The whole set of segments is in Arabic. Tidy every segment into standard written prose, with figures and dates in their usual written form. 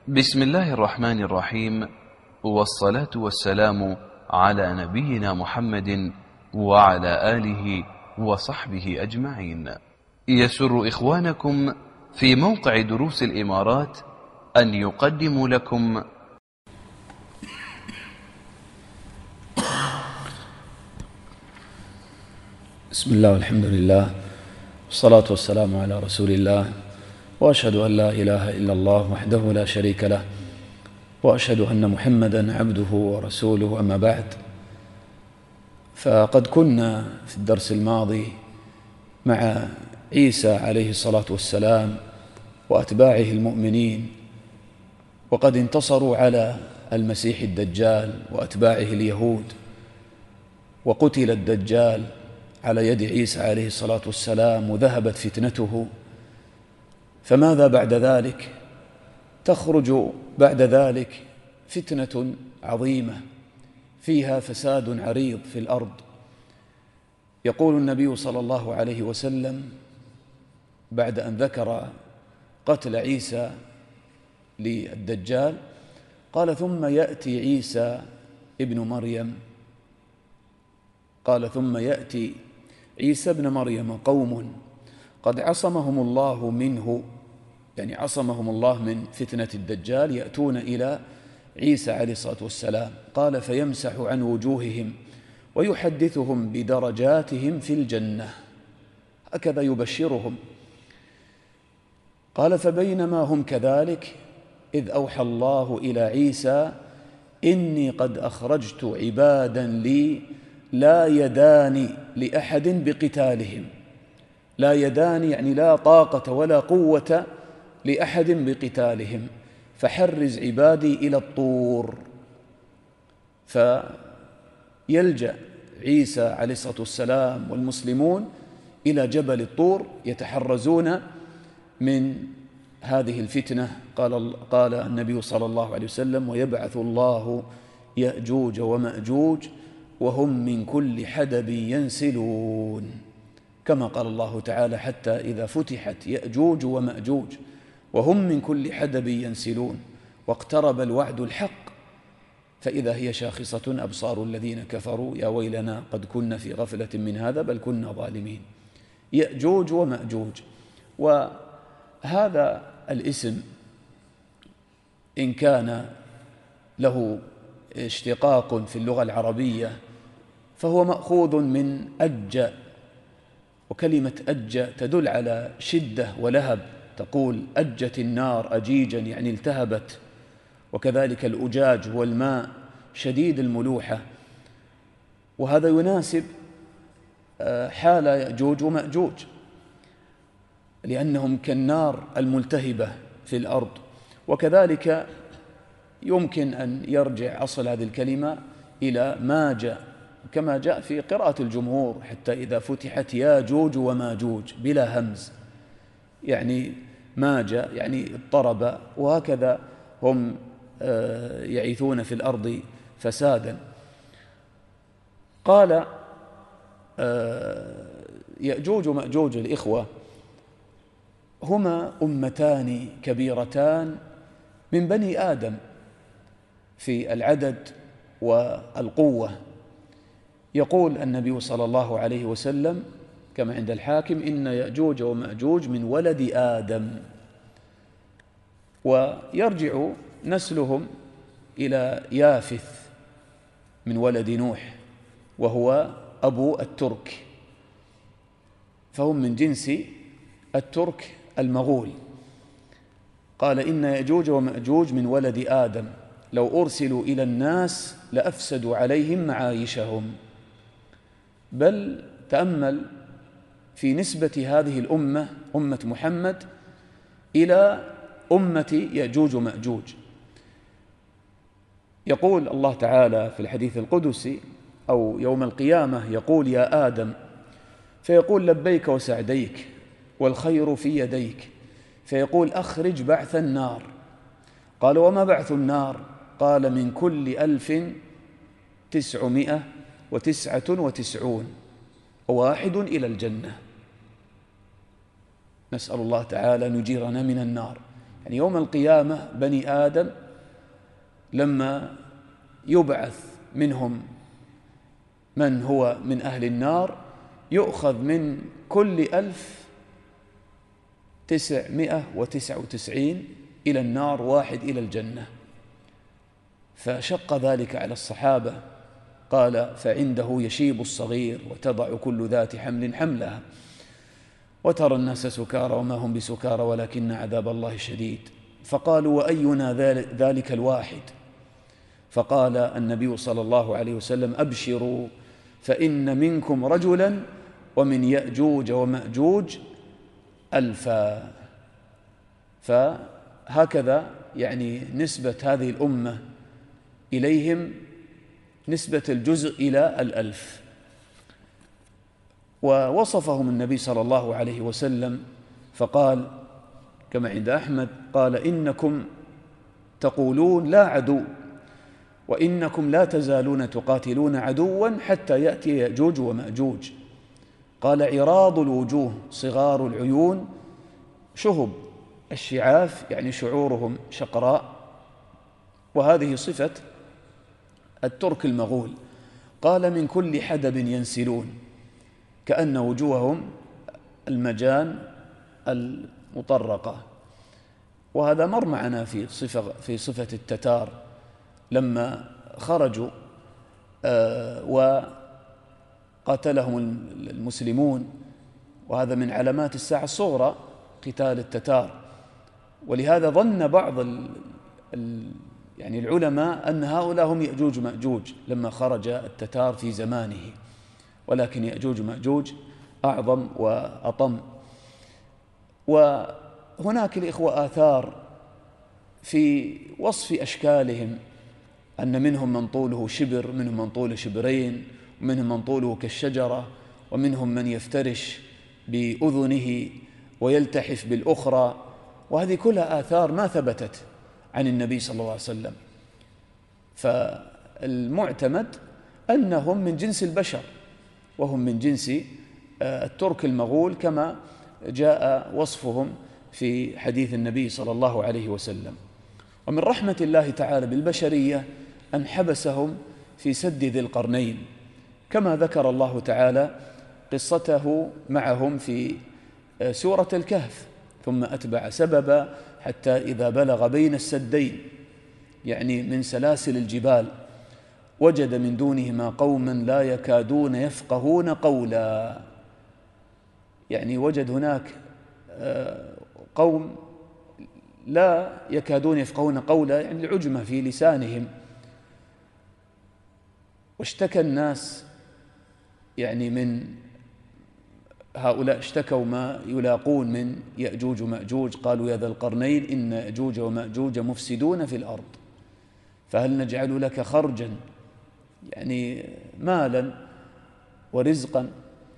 بسم الله الرحمن الرحيم، والصلاة والسلام على نبينا محمد وعلى آله وصحبه أجمعين. يسر إخوانكم في موقع دروس الإمارات أن يقدموا لكم بسم الله والحمد لله والصلاة والسلام على رسول الله، وأشهد أن لا إله إلا الله وحده لا شريك له، وأشهد أن محمدًا عبده ورسوله. أما بعد، فقد كنا في الدرس الماضي مع عيسى عليه الصلاة والسلام وأتباعه المؤمنين، وقد انتصروا على المسيح الدجال وأتباعه اليهود، وقتل الدجال على يد عيسى عليه الصلاة والسلام، وذهبت فتنته. فماذا بعد ذلك؟ تخرج بعد ذلك فتنة عظيمة فيها فساد عريض في الأرض. يقول النبي صلى الله عليه وسلم بعد أن ذكر قتل عيسى للدجال، قال: ثم يأتي عيسى ابن مريم، قال: ثم يأتي عيسى ابن مريم قوم قد عصمهم الله منه، يعني عصمهم الله من فتنة الدجال، يأتون إلى عيسى عليه الصلاة والسلام، قال: فيمسح عن وجوههم ويحدثهم بدرجاتهم في الجنة، هكذا يبشرهم. قال: فبينما هم كذلك إذ أوحى الله إلى عيسى: إني قد أخرجت عبادا لي لا يدان لأحد بقتالهم. لا يدان يعني لا طاقة ولا قوة لأحد بقتالهم، فحرز عبادي إلى الطور. فيلجأ عيسى عليه الصلاة والسلام والمسلمون إلى جبل الطور يتحرزون من هذه الفتنة. قال النبي صلى الله عليه وسلم: ويبعث الله يأجوج ومأجوج وهم من كل حدب ينسلون، كما قال الله تعالى: حتى إذا فتحت يأجوج ومأجوج وهم من كل حدب ينسلون واقترب الوعد الحق فإذا هي شاخصة أبصار الذين كفروا يا ويلنا قد كنا في غفلة من هذا بل كنا ظالمين. يأجوج ومأجوج، وهذا الاسم إن كان له اشتقاق في اللغة العربية فهو مأخوذ من أج، وكلمة أج تدل على شدة ولهب، تقول أجت النار أجيجا يعني التهبت، وكذلك الأجاج هو الماء شديد الملوحة، وهذا يناسب حال يأجوج ومأجوج لأنهم كالنار الملتهبة في الأرض. وكذلك يمكن أن يرجع أصل هذه الكلمة إلى ماج، كما جاء في قراءة الجمهور: حتى إذا فتحت ياجوج وماجوج بلا همز، يعني ماج يعني اضطرب، وهكذا هم يعيثون في الأرض فسادا. قال يأجوج ومأجوج الإخوة هما أمتان كبيرتان من بني آدم في العدد والقوة. يقول النبي صلى الله عليه وسلم كما عند الحاكم: إن يأجوج ومأجوج من ولد آدم، ويرجع نسلهم إلى يافث من ولد نوح وهو أبو الترك، فهم من جنس الترك المغول. قال: إن يأجوج ومأجوج من ولد آدم لو أرسلوا إلى الناس لأفسدوا عليهم معايشهم. بل تأمل في نسبة هذه الأمة، أمة محمد، إلى أمة يأجوج ومأجوج. يقول الله تعالى في الحديث القدسي أو يوم القيامة: يقول: يا آدم، فيقول: لبيك وسعديك والخير في يديك، فيقول: أخرج بعث النار. قال: وما بعث النار؟ قال: من كل 1999 وواحد إلى الجنة. نسأل الله تعالى أن يجيرنا من النار. يعني يوم القيامة بني آدم لما يبعث منهم من هو من أهل النار يؤخذ من كل 1999 إلى النار، واحد إلى الجنة. فشق ذلك على الصحابة. قال: فعنده يشيب الصغير وتضع كل ذات حمل حملها وترى الناس سكارى وما هم بسكارى ولكن عذاب الله شديد. فقالوا: وأينا ذلك الواحد؟ فقال النبي صلى الله عليه وسلم: أبشروا فإن منكم رجلا ومن يأجوج ومأجوج 1000. فهكذا يعني نسبة هذه الأمة إليهم نسبة الجزء إلى 1000. ووصفهم النبي صلى الله عليه وسلم فقال كما عند أحمد: قال: إنكم تقولون لا عدو، وإنكم لا تزالون تقاتلون عدوا حتى يأتي يأجوج ومأجوج. قال: عراض الوجوه صغار العيون شهب الشعاف، يعني شعورهم شقراء. وهذه صفة الترك المغول. قال: من كل حدب ينسلون، كأن وجوههم المجان المطرقة. وهذا مر معنا في صفة التتار لما خرجوا وقاتلهم المسلمون، وهذا من علامات الساعة الصغرى قتال التتار. ولهذا ظن بعض يعني العلماء أن هؤلاء هم يأجوج مأجوج لما خرج التتار في زمانه، ولكن يأجوج مأجوج أعظم وأطم. وهناك الإخوة آثار في وصف أشكالهم، أن منهم من طوله شبر، منهم من طوله شبرين، ومنهم من طوله كالشجرة، ومنهم من يفترش بأذنه ويلتحف بالأخرى. وهذه كلها آثار ما ثبتت عن النبي صلى الله عليه وسلم. فالمعتمد أنهم من جنس البشر، وهم من جنس الترك المغول كما جاء وصفهم في حديث النبي صلى الله عليه وسلم. ومن رحمة الله تعالى بالبشرية أن حبسهم في سد ذي القرنين، كما ذكر الله تعالى قصته معهم في سورة الكهف: ثم أتبع سببا حتى إذا بلغ بين السدين، يعني من سلاسل الجبال، وجد من دونهما قوما لا يكادون يفقهون قولا. يعني وجد هناك قوم لا يكادون يفقهون قولا، يعني العجمة في لسانهم. واشتكى الناس يعني من هؤلاء، اشتكوا ما يلاقون من يأجوج ومأجوج. قالوا: يا ذا القرنين إن يأجوج ومأجوج مفسدون في الأرض فهل نجعل لك خرجا، يعني مالا ورزقا.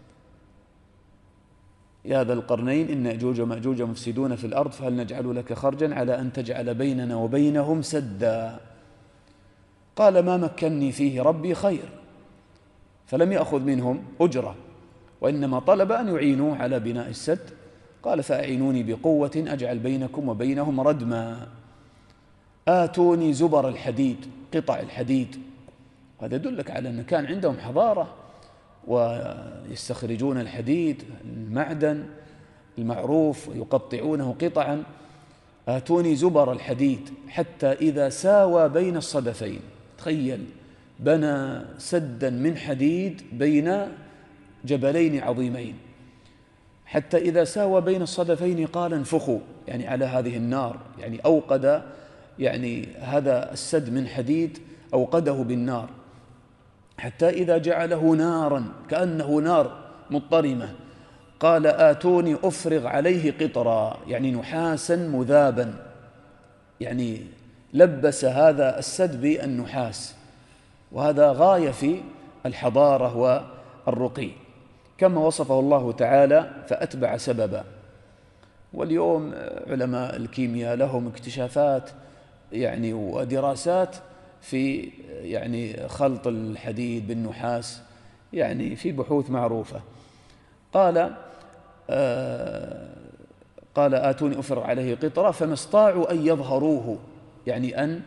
يا ذا القرنين إن يأجوج ومأجوج مفسدون في الأرض فهل نجعل لك خرجا على أن تجعل بيننا وبينهم سدا. قال: ما مكني فيه ربي خير. فلم يأخذ منهم أجرة، وإنما طلب أن يعينوه على بناء السد. قال: فأعينوني بقوة أجعل بينكم وبينهم ردما. آتوني زبر الحديد، قطع الحديد. هذا يدلك على أن كان عندهم حضارة، ويستخرجون الحديد المعدن المعروف ويقطعونه قطعا. آتوني زبر الحديد حتى إذا ساوى بين الصدفين. تخيل، بنى سدا من حديد بين جبلين عظيمين، حتى إذا ساوى بين الصدفين قال: انفخوا، يعني على هذه النار، يعني أوقد يعني هذا السد من حديد أوقده بالنار، حتى إذا جعله نارا كأنه نار مضطرمة قال: آتوني أفرغ عليه قطرا، يعني نحاسا مذابا، يعني لبس هذا السد بالنحاس. وهذا غاية في الحضارة والرقي، كما وصفه الله تعالى: فأتبع سببا. واليوم علماء الكيمياء لهم اكتشافات يعني ودراسات في يعني خلط الحديد بالنحاس، يعني في بحوث معروفة. قال آتوني أفرغ عليه قطرة، فما استطاعوا أن يظهروه، يعني أن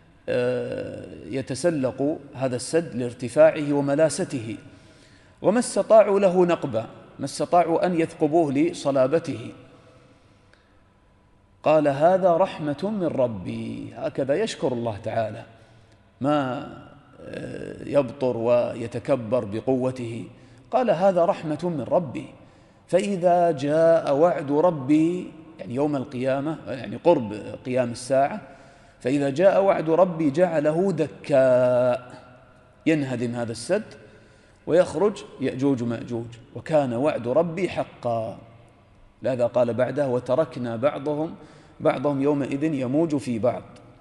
يتسلقوا هذا السد لارتفاعه وملاسته، وما استطاعوا له نقبا، ما استطاعوا أن يثقبوه لصلابته. قال هذا رحمة من ربي، هكذا يشكر الله تعالى، ما يبطر ويتكبر بقوته. قال هذا رحمة من ربي، فإذا جاء وعد ربي، يعني يوم القيامة، يعني قرب قيام الساعة، فإذا جاء وعد ربي جعله دكاء، ينهدم هذا السد ويخرج يأجوج مأجوج، وكان وعد ربي حقا. لهذا قال بعده وتركنا بعضهم يومئذ يموج في بعض.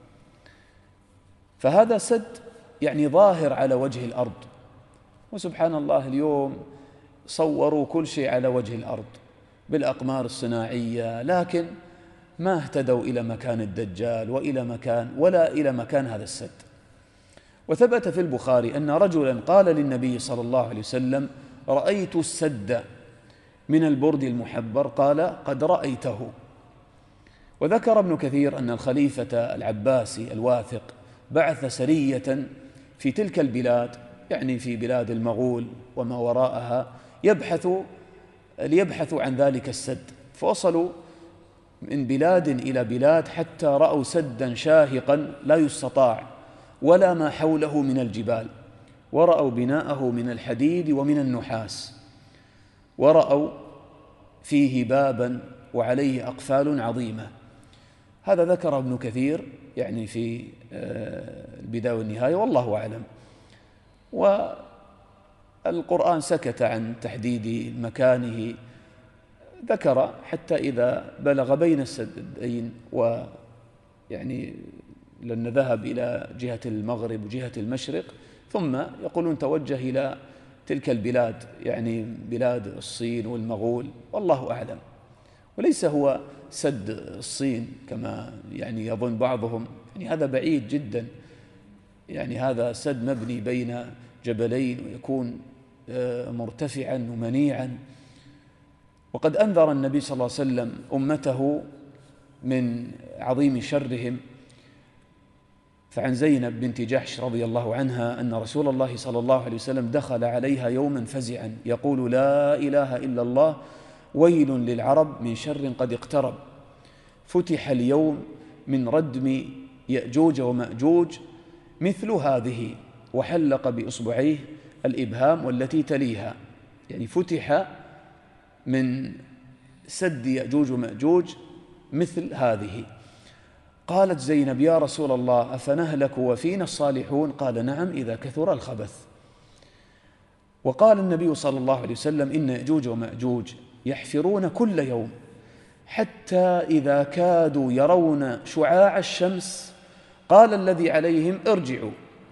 فهذا سد يعني ظاهر على وجه الأرض، وسبحان الله اليوم صوروا كل شيء على وجه الأرض بالأقمار الصناعية، لكن ما اهتدوا إلى مكان الدجال ولا إلى مكان هذا السد. وثبت في البخاري أن رجلا قال للنبي صلى الله عليه وسلم رأيت السد من البرد المحبر، قال قد رأيته. وذكر ابن كثير أن الخليفة العباسي الواثق بعث سرية في تلك البلاد، يعني في بلاد المغول وما وراءها، ليبحثوا عن ذلك السد، فوصلوا من بلاد إلى بلاد حتى رأوا سدا شاهقا لا يستطاع ولا ما حوله من الجبال، ورأوا بناءه من الحديد ومن النحاس، ورأوا فيه بابا وعليه أقفال عظيمة. هذا ذكر ابن كثير يعني في البداية والنهاية، والله أعلم. والقرآن سكت عن تحديد مكانه، ذكر حتى إذا بلغ بين السدين، ويعني لأن ذهب إلى جهة المغرب وجهة المشرق، ثم يقولون توجه إلى تلك البلاد، يعني بلاد الصين والمغول، والله أعلم. وليس هو سد الصين كما يعني يظن بعضهم، يعني هذا بعيد جدا، يعني هذا سد مبني بين جبلين ويكون مرتفعا ومنيعا. وقد أنذر النبي صلى الله عليه وسلم أمته من عظيم شرهم. فعن زينب بنت جحش رضي الله عنها أن رسول الله صلى الله عليه وسلم دخل عليها يوما فزعا يقول لا إله إلا الله ويل للعرب من شر قد اقترب، فتح اليوم من ردم يأجوج ومأجوج مثل هذه، وحلق بإصبعيه الإبهام والتي تليها، يعني فتح من سد يأجوج ومأجوج مثل هذه. قالت زينب يا رسول الله أفنهلك وفينا الصالحون؟ قال نعم إذا كثر الخبث. وقال النبي صلى الله عليه وسلم إن يأجوج ومأجوج يحفرون كل يوم حتى إذا كادوا يرون شعاع الشمس قال الذي عليهم ارجعوا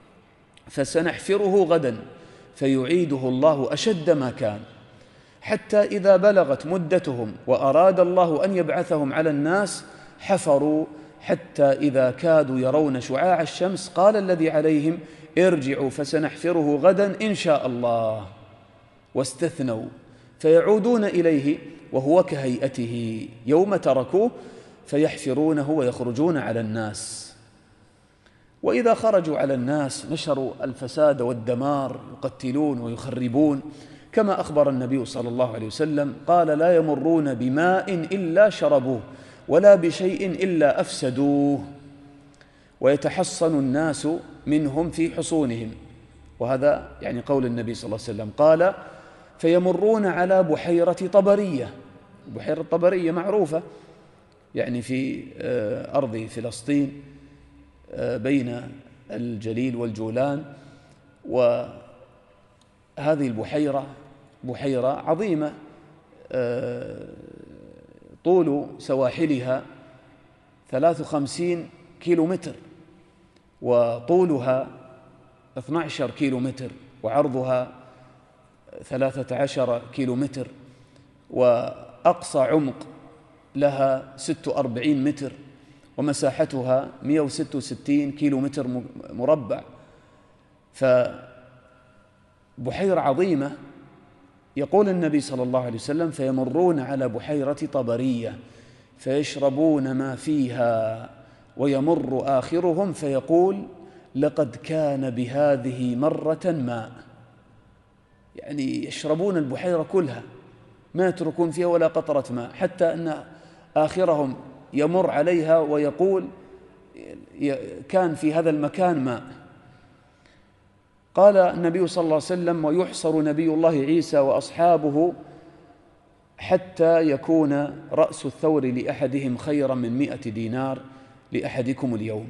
فسنحفره غدا فيعيده الله أشد ما كان، حتى إذا بلغت مدتهم وأراد الله أن يبعثهم على الناس حفروا حتى إذا كادوا يرون شعاع الشمس قال الذي عليهم ارجعوا فسنحفره غدا إن شاء الله، واستثنوا فيعودون إليه وهو كهيئته يوم تركوه فيحفرونه ويخرجون على الناس. وإذا خرجوا على الناس نشروا الفساد والدمار، يقتلون ويخربون، كما أخبر النبي صلى الله عليه وسلم قال لا يمرون بماء إلا شربوه ولا بشيء إلا أفسدوه، ويتحصن الناس منهم في حصونهم. وهذا يعني قول النبي صلى الله عليه وسلم. قال فيمرون على بحيرة طبرية، بحيرة طبرية معروفة يعني في أرض فلسطين بين الجليل والجولان، وهذه البحيرة بحيرة عظيمة طول سواحلها 53 كيلومتر، وطولها 12 كيلومتر، وعرضها 13 كيلومتر، وأقصى عمق لها 46 متر، ومساحتها 166 كيلومتر مربع. فبحيرة عظيمة. يقول النبي صلى الله عليه وسلم فيمرون على بحيرة طبرية، فيشربون ما فيها ويمر آخرهم فيقول لقد كان بهذه مرة ماء. يعني يشربون البحيرة كلها ما يتركون فيها ولا قطرة ماء، حتى أن آخرهم يمر عليها ويقول كان في هذا المكان ماء. قال النبي صلى الله عليه وسلم: ويحصر نبي الله عيسى وأصحابه حتى يكون رأس الثور لأحدهم خيرا من 100 دينار لأحدكم اليوم.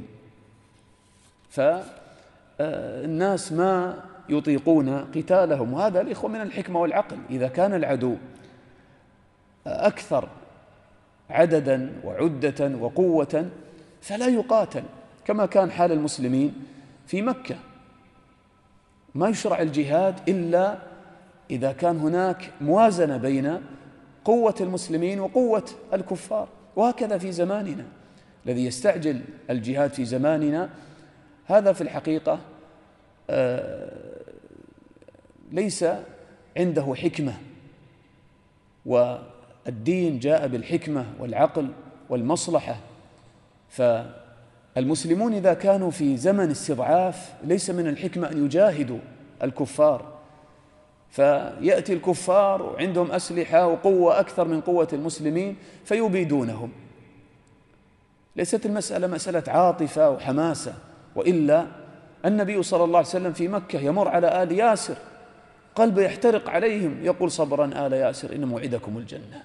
فالناس ما يطيقون قتالهم، وهذا الإخوة من الحكمة والعقل. إذا كان العدو أكثر عددا وعدة وقوة فلا يقاتل، كما كان حال المسلمين في مكة. ما يشرع الجهاد إلا إذا كان هناك موازنة بين قوة المسلمين وقوة الكفار. وهكذا في زماننا، الذي يستعجل الجهاد في زماننا هذا في الحقيقة ليس عنده حكمة، والدين جاء بالحكمة والعقل والمصلحة. فالمسلمون إذا كانوا في زمن استضعاف ليس من الحكمة أن يجاهدوا الكفار، فيأتي الكفار وعندهم أسلحة وقوة أكثر من قوة المسلمين فيبيدونهم. ليست المسألة مسألة عاطفة وحماسة، وإلا النبي صلى الله عليه وسلم في مكة يمر على آل ياسر قلبه يحترق عليهم، يقول: صبرا آل ياسر إن موعدكم الجنة.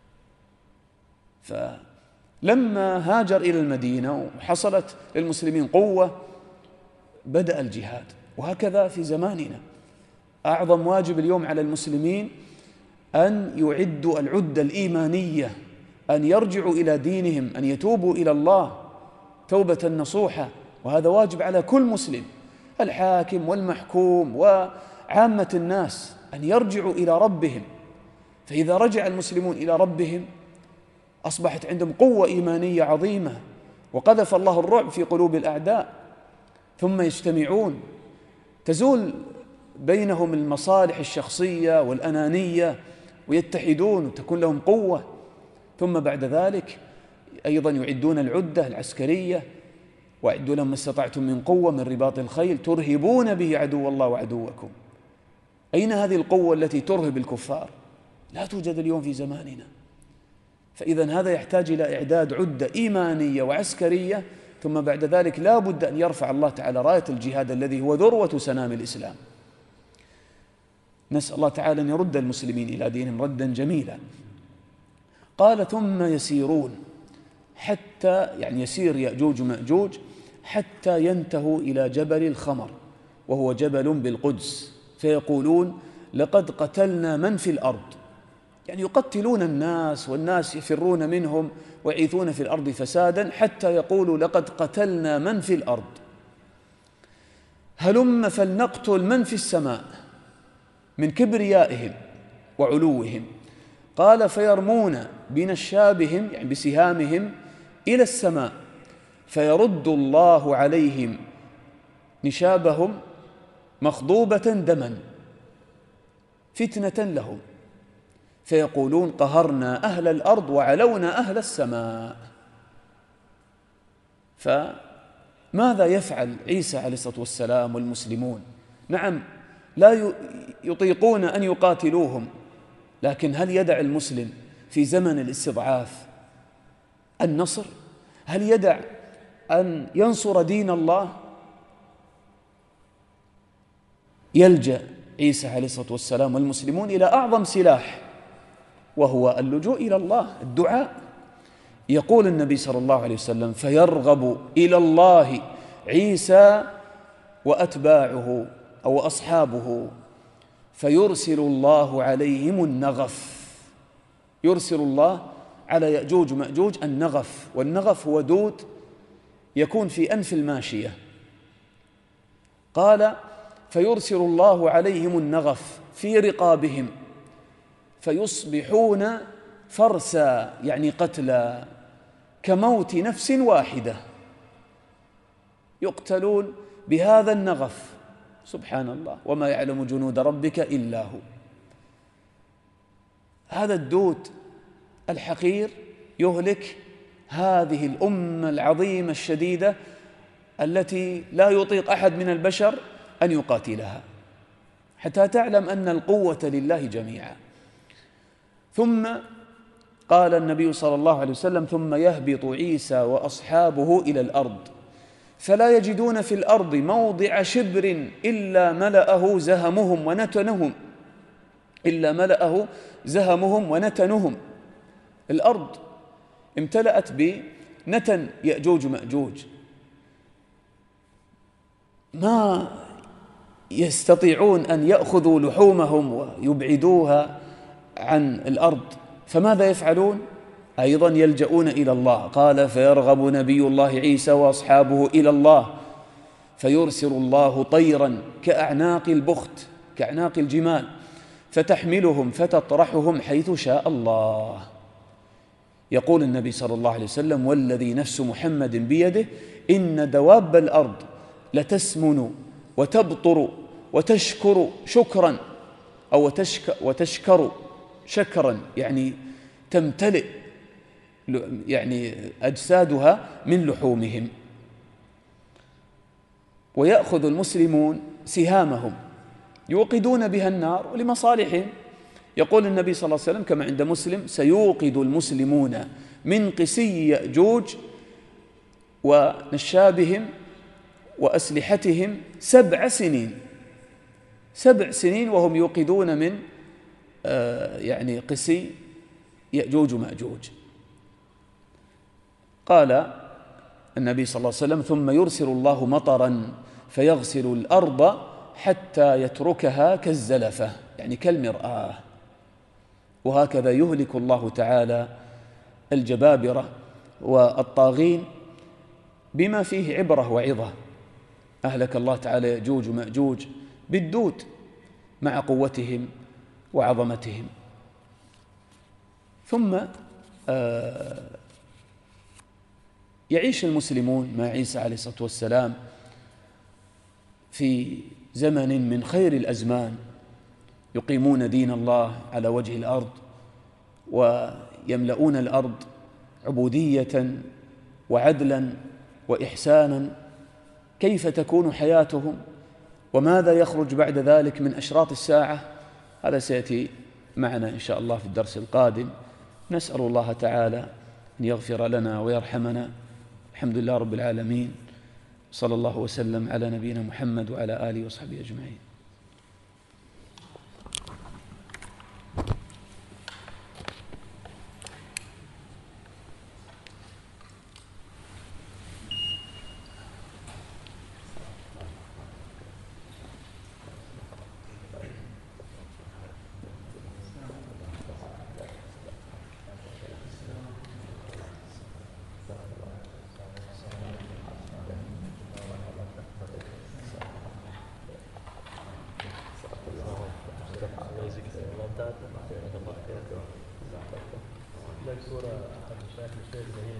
فلما هاجر إلى المدينة وحصلت للمسلمين قوة بدأ الجهاد. وهكذا في زماننا أعظم واجب اليوم على المسلمين أن يعدوا العدة الإيمانية، أن يرجعوا إلى دينهم، أن يتوبوا إلى الله توبة نصوحة. وهذا واجب على كل مسلم، الحاكم والمحكوم وعامة الناس، أن يرجعوا إلى ربهم. فإذا رجع المسلمون إلى ربهم أصبحت عندهم قوة إيمانية عظيمة، وقذف الله الرعب في قلوب الأعداء، ثم يجتمعون، تزول بينهم المصالح الشخصية والأنانية ويتحدون وتكون لهم قوة. ثم بعد ذلك أيضا يعدون العدة العسكرية: وأعدوا لهم ما استطعتم من قوة من رباط الخيل ترهبون به عدو الله وعدوكم. أين هذه القوة التي ترهب الكفار؟ لا توجد اليوم في زماننا. فإذا هذا يحتاج إلى إعداد عدة إيمانية وعسكرية، ثم بعد ذلك لا بد أن يرفع الله تعالى راية الجهاد الذي هو ذروة سنام الإسلام. نسأل الله تعالى أن يرد المسلمين إلى دينهم ردا جميلا. قال: ثم يسيرون حتى، يعني يسير يأجوج ومأجوج حتى ينتهوا إلى جبل الخمر، وهو جبل بالقدس، فيقولون: لقد قتلنا من في الأرض. يعني يقتلون الناس والناس يفرون منهم ويعيثون في الأرض فسادا، حتى يقولوا: لقد قتلنا من في الأرض، هلم فلنقتل من في السماء، من كبريائهم وعلوهم. قال: فيرمون بنشابهم، يعني بسهامهم، إلى السماء، فيرد الله عليهم نشابهم مخضوبة دما فتنة لهم، فيقولون: قهرنا أهل الأرض وعلونا أهل السماء. فماذا يفعل عيسى عليه الصلاة والسلام والمسلمون؟ نعم، لا يطيقون أن يقاتلوهم، لكن هل يدع المسلم في زمن الاستضعاف النصر؟ هل يدع أن ينصر دين الله؟ يلجأ عيسى عليه الصلاة والسلام والمسلمون إلى أعظم سلاح، وهو اللجوء إلى الله، الدعاء. يقول النبي صلى الله عليه وسلم: فيرغب إلى الله عيسى وأتباعه أو أصحابه، فيرسل الله عليهم النغف. يرسل الله على يأجوج ومأجوج النغف، والنغف هو دود يكون في أنف الماشية. قال: فيرسل الله عليهم النغف في رقابهم، فيصبحون فرسا، يعني قتلى، كموت نفس واحدة، يقتلون بهذا النغف. سبحان الله، وما يعلم جنود ربك إلا هو. هذا الدود الحقير يهلك هذه الأمة العظيمة الشديدة التي لا يطيق أحد من البشر أن يقاتلها، حتى تعلم أن القوة لله جميعا. ثم قال النبي صلى الله عليه وسلم: ثم يهبط عيسى وأصحابه إلى الأرض فلا يجدون في الأرض موضع شبر إلا ملأه زهمهم ونتنهم. الأرض امتلأت بنتن يأجوج مأجوج، ما يستطيعون أن يأخذوا لحومهم ويبعدوها عن الأرض، فماذا يفعلون؟ أيضا يلجؤون إلى الله. قال: فيرغب نبي الله عيسى وأصحابه إلى الله فيرسل الله طيرا كأعناق البخت، كأعناق الجمال، فتحملهم فتطرحهم حيث شاء الله. يقول النبي صلى الله عليه وسلم: والذي نفس محمد بيده إن دواب الأرض لتسمن وتبطر وتشكر شكرا، أو وتشكر شكرا، يعني تمتلئ يعني أجسادها من لحومهم. ويأخذ المسلمون سهامهم يوقدون بها النار لمصالحهم. يقول النبي صلى الله عليه وسلم كما عند مسلم: سيوقد المسلمون من قسي يأجوج ونشابهم وأسلحتهم 7 سنين، 7 سنين وهم يوقدون من يعني قسي يأجوج ومأجوج. قال النبي صلى الله عليه وسلم: ثم يرسل الله مطرا فيغسل الأرض حتى يتركها كالزلفة، يعني كالمرآة. وهكذا يهلك الله تعالى الجبابرة والطاغين بما فيه عبرة وعظة. أهلك الله تعالى يأجوج ومأجوج بالدود مع قوتهم وعظمتهم. ثم يعيش المسلمون مع عيسى عليه الصلاة والسلام في زمن من خير الأزمان، يقيمون دين الله على وجه الأرض ويملؤون الأرض عبودية وعدلا وإحسانا. كيف تكون حياتهم وماذا يخرج بعد ذلك من أشراط الساعة؟ هذا سيأتي معنا إن شاء الله في الدرس القادم. نسأل الله تعالى أن يغفر لنا ويرحمنا. الحمد لله رب العالمين، صلى الله وسلم على نبينا محمد وعلى آله وصحبه أجمعين. لا صورة أحد مشايخ